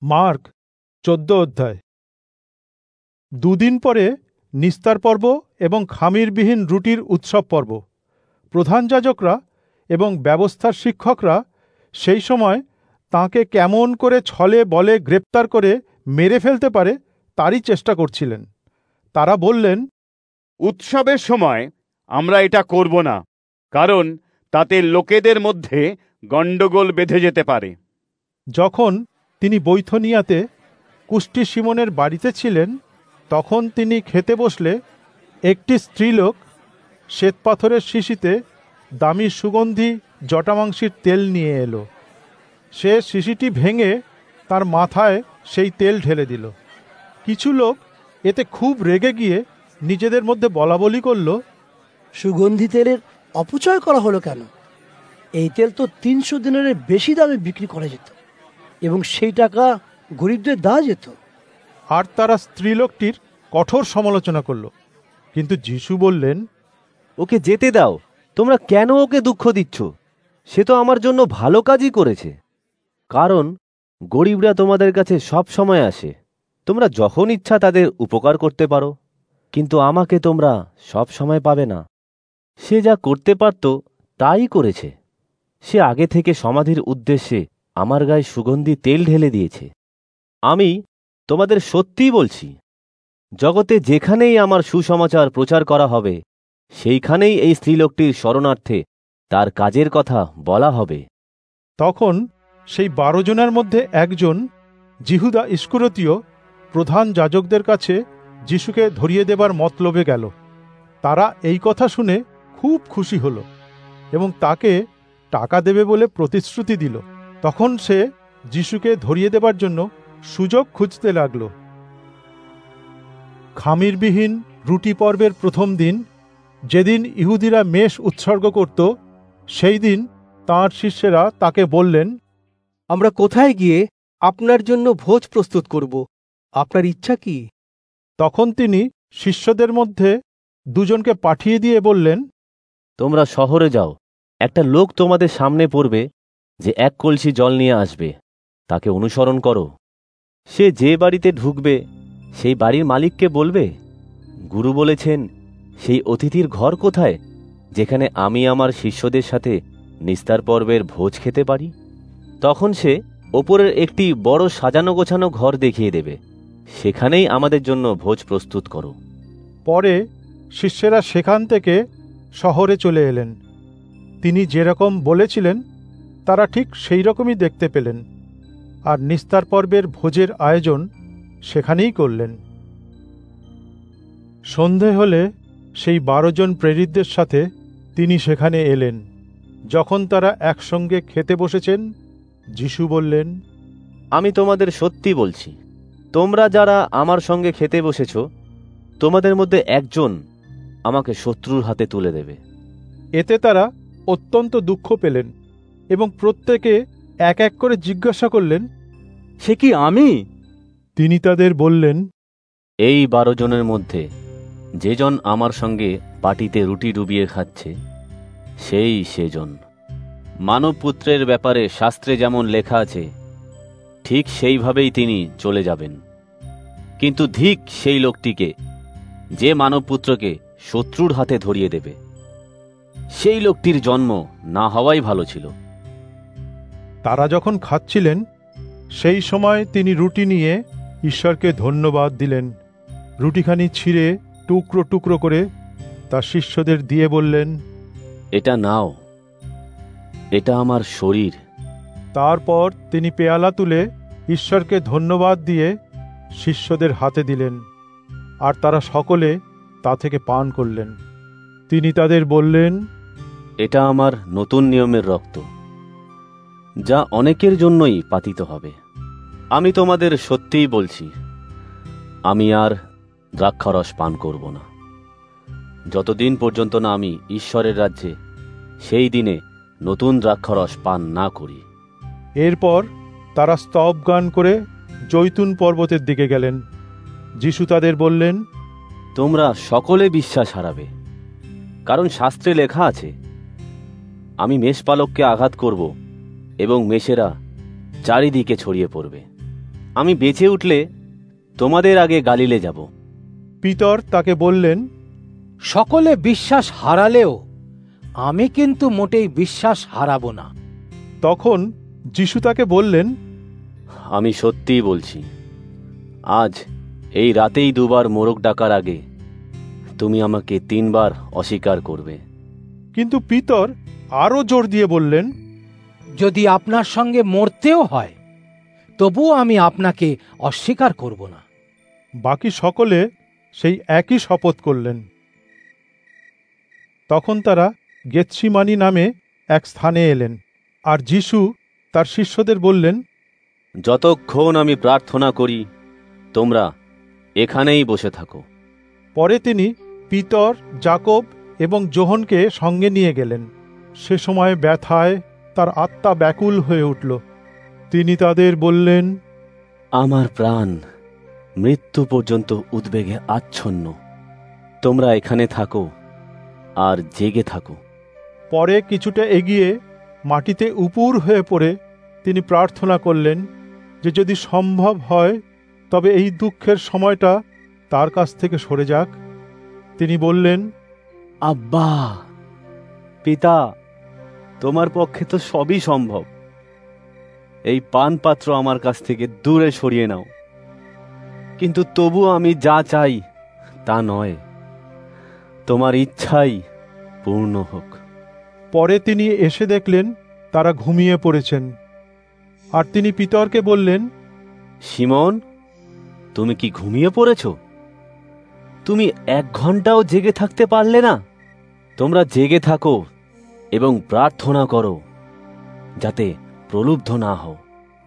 Mark 14 অধ্যায়। দুদিন পরে নিস্তার পর্ব এবং খামিরবিহীন রুটির উৎসব পর্ব। প্রধান যাজকরা এবং ব্যবস্থার শিক্ষকরা সেই সময় তাঁকে কেমন করে ছলে বলে গ্রেপ্তার করে মেরে ফেলতে পারে তারই চেষ্টা করছিলেন। তারা বললেন, উৎসবের সময় আমরা এটা করব না, কারণ তাতে লোকেদের মধ্যে গণ্ডগোল বেঁধে যেতে পারে। যখন তিনি বৈথনিয়াতে কুষ্টি সিমনের বাড়িতে ছিলেন, তখন তিনি খেতে বসলে একটি স্ত্রীলোক শ্বেতপাথরের শিশিতে দামি সুগন্ধি জটামাংসির তেল নিয়ে এলো। সে শিশিটি ভেঙে তার মাথায় সেই তেল ঢেলে দিল। কিছু লোক এতে খুব রেগে গিয়ে নিজেদের মধ্যে বলাবলি করল, সুগন্ধি তেলের অপচয় করা হলো কেন? এই তেল তো 300 দিনারের বেশি দামে বিক্রি করা যেত এবং সেই টাকা গরিবদের দেওয়া যেত। আর তারা স্ত্রীলোকটির কঠোর সমালোচনা করল। কিন্তু যিশু বললেন, ওকে যেতে দাও, তোমরা কেন ওকে দুঃখ দিচ্ছ? সে তো আমার জন্য ভালো কাজই করেছে। কারণ গরিবরা তোমাদের কাছে সব সময় আসে, তোমরা যখন ইচ্ছা তাদের উপকার করতে পারো, কিন্তু আমাকে তোমরা সব সময় পাবে না। সে যা করতে পারত তাই করেছে। সে আগে থেকে সমাধির উদ্দেশ্যে আমার গায়ে সুগন্ধি তেল ঢেলে দিয়েছে। আমি তোমাদের সত্যিই বলছি, জগতে যেখানেই আমার সুসমাচার প্রচার করা হবে, সেইখানেই এই স্ত্রীলোকটির শরণার্থে তার কাজের কথা বলা হবে। তখন সেই 12 জনের মধ্যে একজন, জিহুদা ইস্করিওতীয়, প্রধান যাজকদের কাছে যিশুকে ধরিয়ে দেবার মতলবে গেল। তারা এই কথা শুনে খুব খুশি হল এবং তাকে টাকা দেবে বলে প্রতিশ্রুতি দিল। তখন সে যিশুকে ধরিয়ে দেবার জন্য সুযোগ খুঁজতে লাগল। খামিরবিহীন রুটি পর্বের প্রথম দিন, যেদিন ইহুদিরা মেষ উৎসর্গ করত, সেই দিন তাঁর শিষ্যেরা তাকে বললেন, আমরা কোথায় গিয়ে আপনার জন্য ভোজ প্রস্তুত করব? আপনার ইচ্ছা কি? তখন তিনি শিষ্যদের মধ্যে 2 জনকে পাঠিয়ে দিয়ে বললেন, তোমরা শহরে যাও, একটা লোক তোমাদের সামনে পড়বে যে 1 কলসি জল নিয়ে আসবে, তাকে অনুসরণ করো। সে যে বাড়িতে ঢুকবে সেই বাড়ির মালিককে বলবে, গুরু বলেছেন, সেই অতিথির ঘর কোথায় যেখানে আমি আমার শিষ্যদের সাথে নিস্তার পর্বের ভোজ খেতে পারি? তখন সে ওপরের একটি বড় সাজানো গোছানো ঘর দেখিয়ে দেবে, সেখানেই আমাদের জন্য ভোজ প্রস্তুত করো। পরে শিষ্যেরা সেখান থেকে শহরে চলে এলেন। তিনি যেরকম বলেছিলেন তারা ঠিক সেই রকমই দেখতে পেলেন, আর নিস্তার পর্বের ভোজের আয়োজন সেখানেই করলেন। সন্ধে হলে সেই 12 জন প্রেরিতদের সাথে তিনি সেখানে এলেন। যখন তারা একসঙ্গে খেতে বসেছেন, যিশু বললেন, আমি তোমাদের সত্যি বলছি, তোমরা যারা আমার সঙ্গে খেতে বসেছ, তোমাদের মধ্যে একজন আমাকে শত্রুর হাতে তুলে দেবে। এতে তারা অত্যন্ত দুঃখ পেলেন এবং প্রত্যেকে এক এক করে জিজ্ঞাসা করলেন, সে কি আমি? তিনি তাদের বললেন, এই 12 জনের মধ্যে যেজন আমার সঙ্গে বাটিতে রুটি ডুবিয়ে খাচ্ছে, সেই সেজন। মানবপুত্রের ব্যাপারে শাস্ত্রে যেমন লেখা আছে, ঠিক সেইভাবেই তিনি চলে যাবেন। কিন্তু ধিক সেই লোকটিকে যে মানবপুত্রকে শত্রুর হাতে ধরিয়ে দেবে। সেই লোকটির জন্ম না হওয়াই ভালো ছিল। তারা যখন খাচ্ছিলেন, সেই সময় তিনি রুটি নিয়ে ঈশ্বরকে ধন্যবাদ দিলেন, রুটিখানি ছিঁড়ে টুকরো টুকরো করে তার শিষ্যদের দিয়ে বললেন, এটা নাও, এটা আমার শরীর। তারপর তিনি পেয়ালা তুলে ঈশ্বরকে ধন্যবাদ দিয়ে শিষ্যদের হাতে দিলেন, আর তারা সকলে তা থেকে পান করলেন। তিনি তাদের বললেন, এটা আমার নতুন নিয়মের রক্ত, যা অনেকের জন্যই পাতিত হবে। আমি তোমাদের সত্যিই বলছি, আমি আর দ্রাক্ষারস পান করব না, যতদিন পর্যন্ত না আমি ঈশ্বরের রাজ্যে সেই দিনে নতুন দ্রাক্ষারস পান না করি। এরপর তারা স্তব গান করে জৈতুন পর্বতের দিকে গেলেন। যিশু তাদের বললেন, তোমরা সকলে বিশ্বাস হারাবে, কারণ শাস্ত্রে লেখা আছে, আমি মেষপালককে আঘাত করব এবং মেষেরা চারিদিকে ছড়িয়ে পড়বে। আমি বেঁচে উঠলে তোমাদের আগে গালিলে যাব। পিতর তাকে বললেন, সকলে বিশ্বাস হারালেও আমি কিন্তু মোটেই বিশ্বাস হারাবো না। তখন যিশু তাকে বললেন, আমি সত্যিই বলছি, আজ এই রাতেই দুবার মোরগ ডাকার আগে তুমি আমাকে 3 বার অস্বীকার করবে। কিন্তু পিতর আরো জোর দিয়ে বললেন, যদি আপনার সঙ্গে মরতেও হয় তবুও আমি আপনাকে অস্বীকার করব না। বাকি সকলে সেই একই শপথ করলেন। তখন তারা গেতসিমানি নামে এক স্থানে এলেন, আর যিশু তার শিষ্যদের বললেন, যতক্ষণ আমি প্রার্থনা করি তোমরা এখানেই বসে থাকো। পরে তিনি পিতর, যাকব এবং যোহনকে সঙ্গে নিয়ে গেলেন। সে সময় ব্যথায় তার আত্মা ব্যাকুল হয়ে উঠল। তিনি তাদের বললেন, আমার প্রাণ মৃত্যু পর্যন্ত উদ্বেগে আচ্ছন্ন, তোমরা এখানে থাকো আর জেগে থাকো। পরে কিছুটা এগিয়ে মাটিতে উপুর হয়ে পড়ে তিনি প্রার্থনা করলেন যে যদি সম্ভব হয় তবে এই দুঃখের সময়টা তার কাছ থেকে সরে যাক। তিনি বললেন, আব্বা, পিতা, তোমার পক্ষে তো সবই সম্ভব, এই পানপাত্র আমার কাছ থেকে দূরে সরিয়ে নাও, কিন্তু তবু আমি যা চাই তা নয়, তোমার ইচ্ছাই পূর্ণ হোক। পরে তিনি এসে দেখলেন তারা ঘুমিয়ে পড়েছেন, আর তিনি পিতরকে বললেন, সিমন, তুমি কি ঘুমিয়ে পড়েছ? তুমি 1 ঘন্টাও জেগে থাকতে পারলে না? তোমরা জেগে থাকো এবং প্রার্থনা করো যাতে প্রলুব্ধ না হও।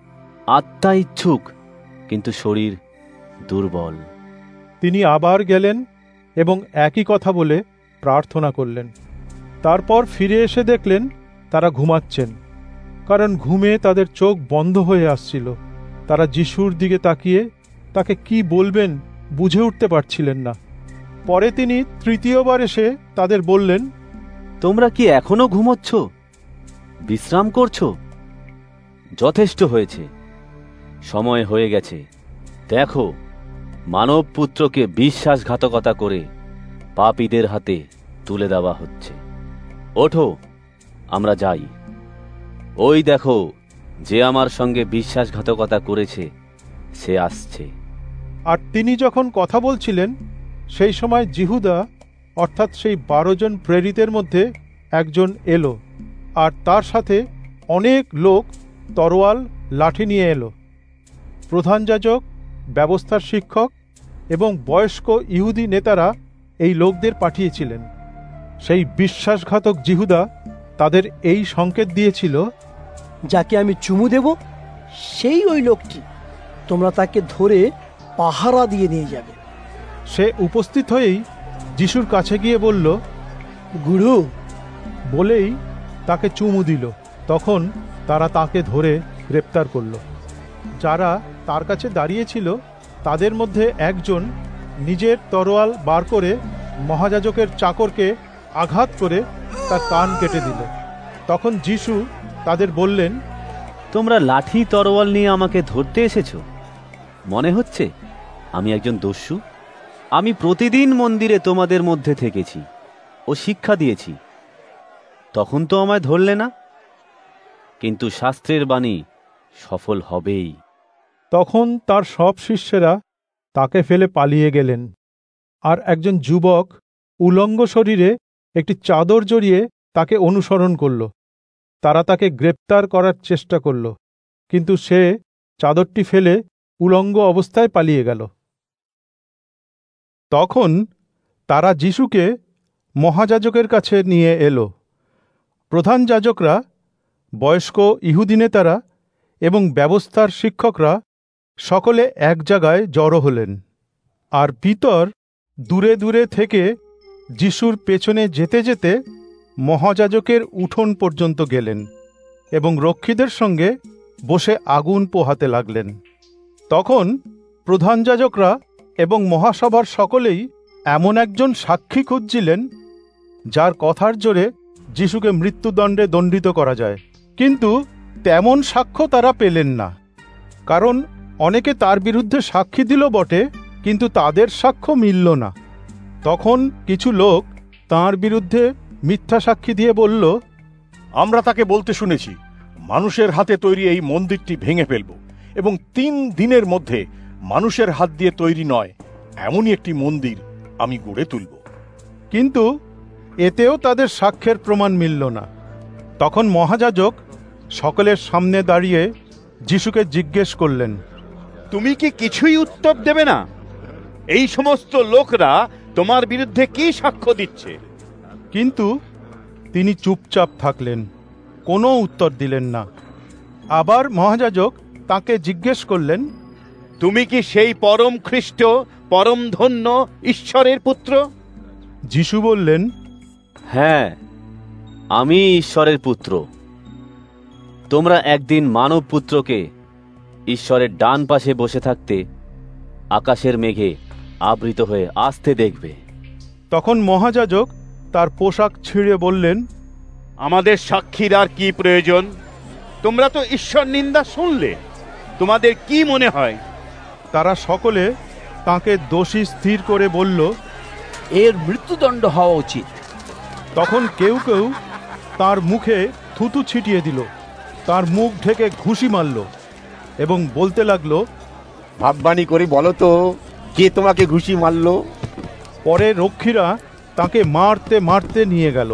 আত্মা ইচ্ছুক কিন্তু শরীর দুর্বল। তিনি আবার গেলেন এবং একই কথা বলে প্রার্থনা করলেন। তারপর ফিরে এসে দেখলেন তারা ঘুমাচ্ছেন, কারণ ঘুমে তাদের চোখ বন্ধ হয়ে আসছিল। তারা যিশুর দিকে তাকিয়ে তাকে কি বলবেন বুঝে উঠতে পারছিলেন না। পরে তিনি তৃতীয়বার এসে তাদের বললেন, তোমরা কি এখনো ঘুমোচ্ছ, বিশ্রাম করছো? যথেষ্ট হয়েছে, সময় হয়ে গেছে। দেখো, মানব পুত্রকে বিশ্বাসঘাতকতা করে পাপীদের হাতে তুলে দেওয়া হচ্ছে। ওঠো, আমরা যাই। ওই দেখো, যে আমার সঙ্গে বিশ্বাসঘাতকতা করেছে সে আসছে। আর তিনি যখন কথা বলছিলেন সেই সময় জিহুদা, অর্থাৎ সেই 12 জন প্রেরিতের মধ্যে একজন এলো, আর তার সাথে অনেক লোক তরোয়াল, লাঠি নিয়ে এলো। প্রধান যাজক, ব্যবস্থার শিক্ষক এবং বয়স্ক ইহুদি নেতারা এই লোকদের পাঠিয়েছিলেন। সেই বিশ্বাসঘাতক জিহুদা তাদের এই সংকেত দিয়েছিল, যাকে আমি চুমু দেব সেই ওই লোকটি, তোমরা তাকে ধরে পাহারা দিয়ে নিয়ে যাবে। সে উপস্থিত হয়েই যিশুর কাছে গিয়ে বলল, গুরু, বলেই তাকে চুমু দিল। তখন তারা তাকে ধরে গ্রেপ্তার করল। যারা তার কাছে দাঁড়িয়েছিল তাদের মধ্যে একজন নিজের তরোয়াল বার করে মহাযাজকের চাকরকে আঘাত করে তার কান কেটে দিল। তখন যিশু তাদের বললেন, তোমরা লাঠি তরোয়াল নিয়ে আমাকে ধরতে এসেছো? মনে হচ্ছে আমি একজন দস্যু? আমি প্রতিদিন মন্দিরে তোমাদের মধ্যে থেকেছি ও শিক্ষা দিয়েছি, তখন তো আমায় ধরলে না। কিন্তু শাস্ত্রের বাণী সফল হবেই। তখন তার সব শিষ্যেরা তাকে ফেলে পালিয়ে গেলেন। আর একজন যুবক উলঙ্গ শরীরে একটি চাদর জড়িয়ে তাকে অনুসরণ করল। তারা তাকে গ্রেপ্তার করার চেষ্টা করল, কিন্তু সে চাদরটি ফেলে উলঙ্গ অবস্থায় পালিয়ে গেল। তখন তারা যিশুকে মহাযাজকের কাছে নিয়ে এলো। প্রধান যাজকরা, বয়স্ক ইহুদি নেতারা এবং ব্যবস্থার শিক্ষকরা সকলে এক জায়গায় জড়ো হলেন। আর পিতর দূরে দূরে থেকে যিশুর পেছনে যেতে যেতে মহাযাজকের উঠোন পর্যন্ত গেলেন এবং রক্ষীদের সঙ্গে বসে আগুন পোহাতে লাগলেন। তখন প্রধান যাজকরা এবং মহাসভার সকলেই এমন একজন সাক্ষী খুঁজছিলেন যার কথার জোরে যিশুকে মৃত্যুদণ্ডে দণ্ডিত করা যায়, কিন্তু তেমন সাক্ষ্য তারা পেলেন না, কারণ অনেকে তার বিরুদ্ধে সাক্ষী দিল বটে, কিন্তু তাদের সাক্ষ্য মিলল না। তখন কিছু লোক তার বিরুদ্ধে মিথ্যা সাক্ষী দিয়ে বলল, আমরা তাকে বলতে শুনেছি, মানুষের হাতে তৈরি এই মন্দিরটি ভেঙে ফেলব এবং 3 দিনের মধ্যে মানুষের হাত দিয়ে তৈরি নয় এমনই একটি মন্দির আমি গড়ে তুলব। কিন্তু এতেও তাদের সাক্ষ্যের প্রমাণ মিলল না। তখন মহাযাজক সকলের সামনে দাঁড়িয়ে যিশুকে জিজ্ঞেস করলেন, তুমি কি কিছুই উত্তর দেবে না? এই সমস্ত লোকরা তোমার বিরুদ্ধে কি সাক্ষ্য দিচ্ছে? কিন্তু তিনি চুপচাপ থাকলেন, কোনো উত্তর দিলেন না। আবার মহাযাজক তাকে জিজ্ঞেস করলেন, তুমি কি সেই পরম খ্রিস্ট, পরম ধন্য ঈশ্বরের পুত্র? যিশু বললেন, হ্যাঁ, আমি ঈশ্বরের পুত্র। তোমরা একদিন মানব পুত্রকে ঈশ্বরের ডান পাশে বসে থাকতে আকাশের মেঘে আবৃত হয়ে আসতে দেখবে। তখন মহাযাজক তার পোশাক ছিঁড়ে বললেন, আমাদের সাক্ষীর আর কি প্রয়োজন? তোমরা তো ঈশ্বর নিন্দা শুনলে, তোমাদের কি মনে হয়? তারা সকলে তাকে দোষী স্থির করে বলল, এর মৃত্যুদণ্ড হওয়া উচিত। তখন কেউ কেউ তার মুখে থুতু ছিটিয়ে দিল, তার মুখ ঢেকে ঘুষি মারল এবং বলতে লাগলো, ভাববাণী করে বলো তো, কে তোমাকে ঘুষি মারলো? পরে রক্ষীরা তাকে মারতে মারতে নিয়ে গেল।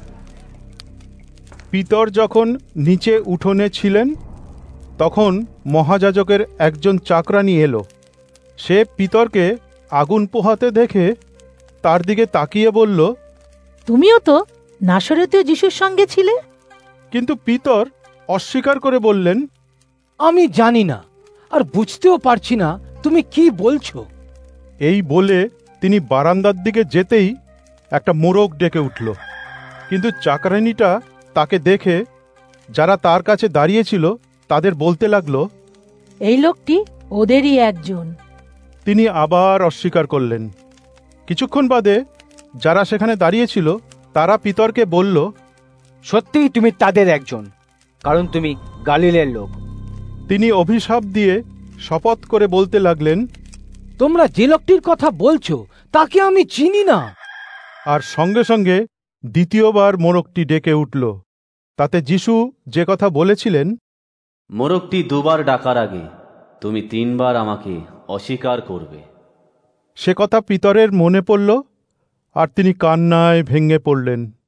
পিতর যখন নিচে উঠোনে ছিলেন, তখন মহাযাজকের একজন চাকরানী এলো। সে পিতরকে আগুন পোহাতে দেখে তার দিকে তাকিয়ে বলল, তুমিও তো নাসরেতীয় যিশুর সঙ্গে ছিলে। কিন্তু পিতর অস্বীকার করে বললেন, আমি জানি না, আর বুঝতেও পারছি না তুমি কি বলছো। এই বলে তিনি বারান্দার দিকে যেতেই একটা মোরগ ডেকে উঠল। কিন্তু চাকরানীটা তাকে দেখে যারা তার কাছে দাঁড়িয়েছিল তাদের বলতে লাগলো, এই লোকটি ওদেরই একজন। তিনি আবার অস্বীকার করলেন। কিছুক্ষণ বাদে যারা সেখানে দাঁড়িয়েছিল তারা পিতরকে বলল, সত্যিই তুমি তাদের একজন, কারণ তুমি গালিলের লোক। তিনি অভিশাপ দিয়ে শপথ করে বলতে লাগলেন, তোমরা যে লোকটির কথা বলছো তাকে আমি চিনি না। আর সঙ্গে সঙ্গে দ্বিতীয়বার মোরগটি ডেকে উঠল। তাতে যিশু যে কথা বলেছিলেন, মোরগটি 2 বার ডাকার আগে তুমি 3 বার আমাকে অস্বীকার করবে, সে কথা পিতরের মনে পড়ল, আর তিনি কান্নায় ভেঙে পড়লেন।